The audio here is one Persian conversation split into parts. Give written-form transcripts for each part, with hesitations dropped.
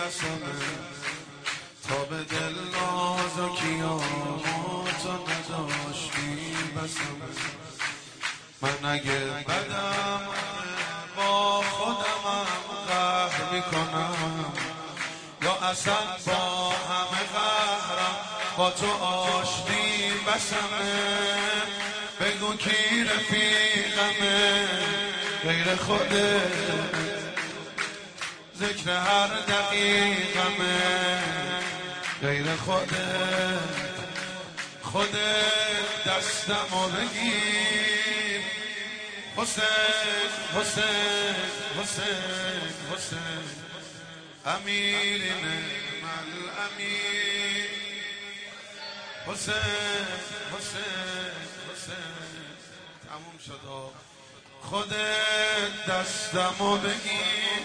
بسمه تا به دل نازکیاماتو نداشتی بسمه. من اگه بدم با خودمم قهر میکنم یا اصلا با همه قهرم با تو آشتی بسمه. بگو کی رفیقمه غیر خودت، ذکر هر دقیقمه غیر خودت دستمو بگیر. حسین حسین حسین حسین امیر نعم الامیر. حسین حسین حسین تموم شد. خودت دستمو بگیر.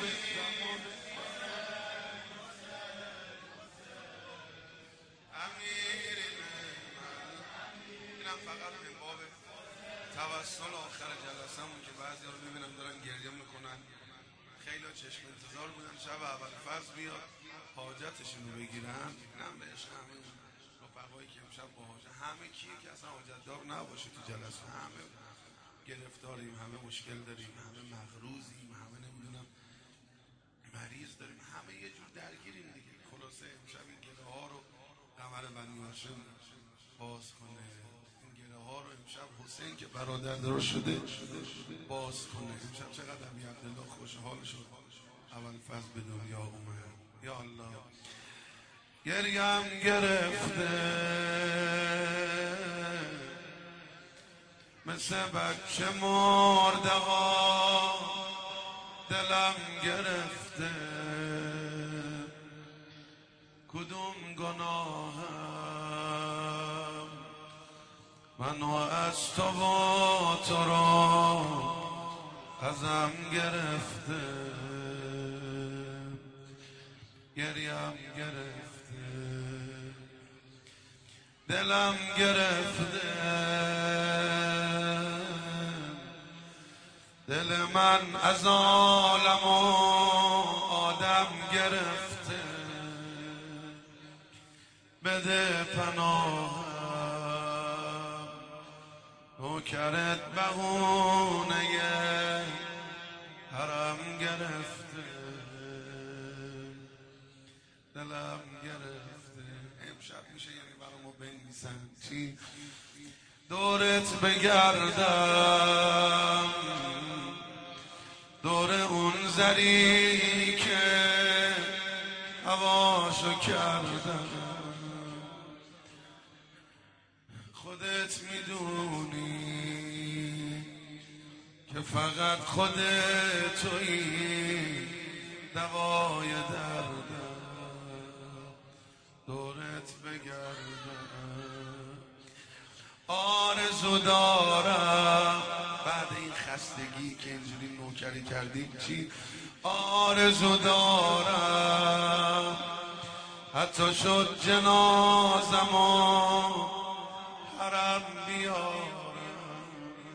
امیر نعم الامیر. اینم فقط من باب توسل آخر جلسمون که بعضی رو میبینم دارن گریه میکنن، خیلی چشم انتظار بودن شب اول فصل بیاد حاجتشون رو بگیرن. اینم بهش همه رفقایی که امشب با حاجت، همه کیه که اصلا حاجت دار نباشه تو جلسه، همه گرفتاریم، همه مشکل داریم، همه مغروضیم، همه نمیدونم مریض داریم، همه یه جور درگیریم دیگه. خلاصه امشب این گله ها رو قمر بنی هاشم باز کنه، این گله ها رو امشب حسین که برادر دار شده باز کنه. امشب چقدر امی عبدالله خوشحال شد اول فصل به دنیا اومد. یا الله گریم گرفته مثل بچه مرده ها، دلم گرفته کدوم گناهم منو از تو و تو رو ازم گرفته. گریم گرفته دلم گرفته، دل من از عالم و آدم گرفته. بده پناهم نوکرت بهونه حرم گرفته. دلم گرفته. امشب میشه یعنی برامو بنویسن چی؟ دورت بگردم دور اون زری که هواشو کردم. خودت میدونی که فقط خودت تویی دوای دردم. دورت بگردم آرزو دارم بعد این خستگی که اینجوری نوکری کردیم چی؟ آرزو دارم حتی شد جنازم و حرم بیارم.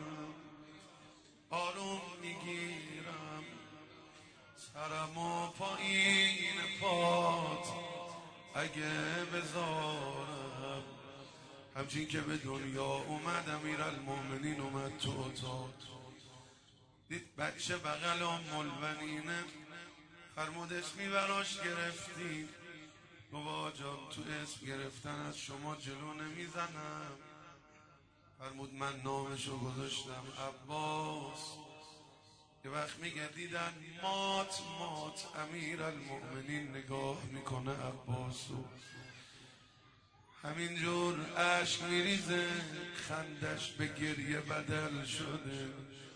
آروم میگیرم سرم و پایین پات اگه بذارم. همچین که به دنیا اومد امیرالمومنین اومد تو اتاق، دید بچه بغل ملونینه، فرمود اسمی براش گرفتی؟ بابا جان تو اسم گرفتن از شما جلو نمیزنم. فرمود من نامشو گذاشتم عباس. یه وقت میگه دیدن مات امیرالمومنین نگاه میکنه عباسو، همینجور عشق میریزه، خندش به گریه بدل شده.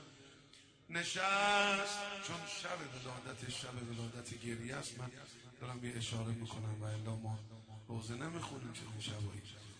نشست چون شب ولادت گریه است، من دارم یه اشاره میکنم و الا ما روزه نمیخونیم چنین شبایی.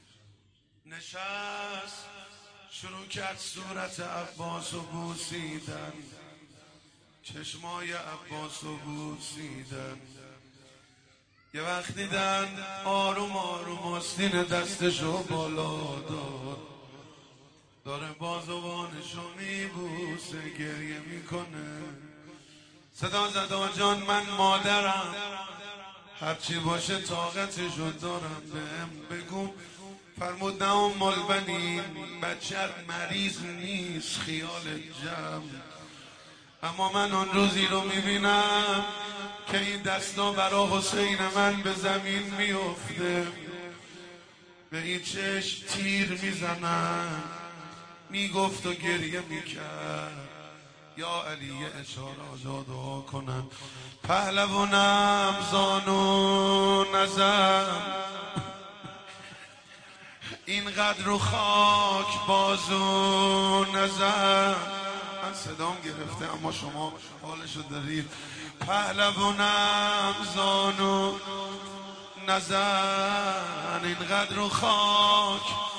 نشست شروع کرد صورت عباسو بوسیدن، چشمای عباسو بوسیدن. یه وقت دیدن آروم آروم آستین دستشو بالا داد، داره بازوانشو میبوسه، گریه میکنه. صدا زد آجان من مادرم، هرچی باشه طاقتشو دارم بهم بگو. فرمود نه ام البنین، بچه‌ت مریض نیست خیال جمع، اما من آن روزی رو میبینم که این دستا برا حسین من به زمین میفته، به این چشم تیر میزنن. میگفت و گریه میکرد یا علی اشاره آزاد دعا کنن. پهلوانم زانو نزن، اینقدر رو خاک بازو نزن. من صدام گرفته اما شما حالشو دارید. پهلوانم زانو نزن، اینقدر رو خاک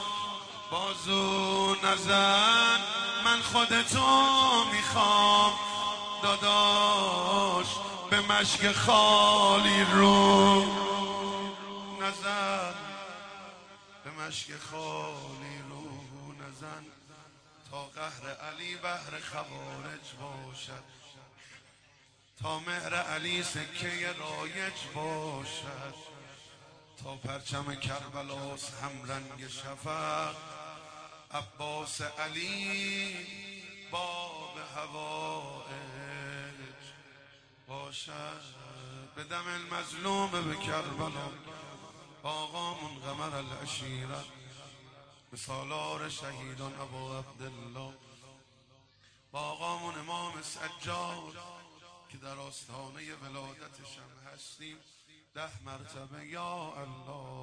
بازو نزن. من خودتو میخوام داداش، به مشک خالی رو نزن، به مشک خالی رو نزن. تا قهر علی بهر خوارج باشد، تا مهر علی سکه رایج باشد، تا پرچم کربلاس هم رنگ شفق، عباس علی باب هوایج باشد. به دم المظلوم به کربلا آقامون قمر العشیره، به سالار شهیدان ابو عبدالله، با آقامون امام سجاد که در آستانه ولادتش هم هستیم 10 مرتبه یا الله